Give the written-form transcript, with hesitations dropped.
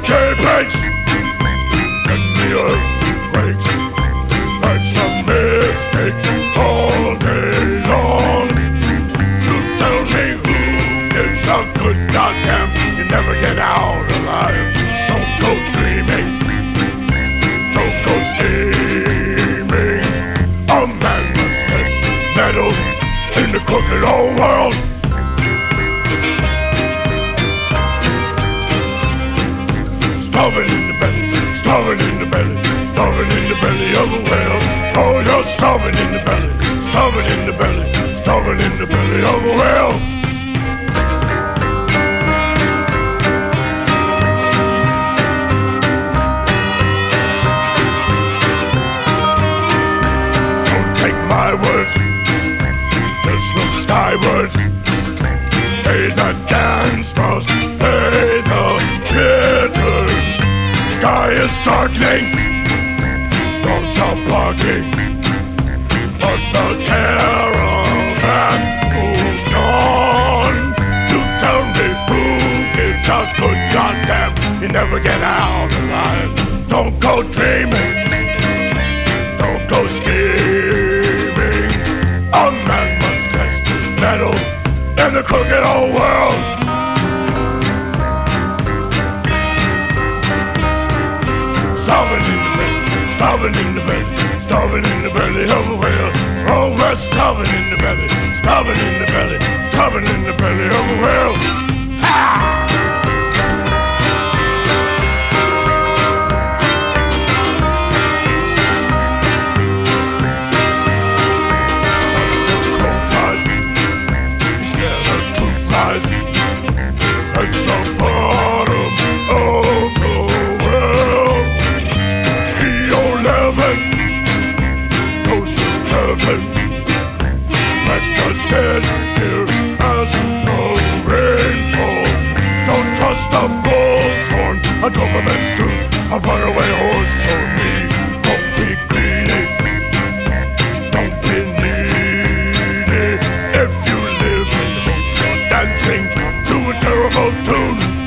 day breaks and the earth quakes. Life's a mistake all day long. You tell me who gives a good goddamn? You never get out alive. Don't go dreaming, don't go scheming. A man must test his metal in the crooked old world. Starving in the belly, starving in the belly, starving in the belly of a whale. Oh, you're starving in the belly, starving in the belly, starving in the belly of a whale. Don't take my words, just look skyward. They that dance must pay the fiddler. Sky is darkening, dogs are barking, but the caravan moves on. You tell me who gives a good goddamn? You never get out alive. Don't go dreaming, don't go scheming. A man must test his metal in the crooked old world. Starving in the belly, starving in the belly, starving in the belly of a whale. Oh, we're starving in the belly, starving in the belly, starving in the belly of a whale. Ha! At the bottom of the well, E11 goes to heaven. Bless the dead here as the rain falls. Don't trust a bull's horn, a Doberman's tooth, a runaway horse or me. Don't be greedy, don't be needy. If you live in hope you're dancing to a terrible tune,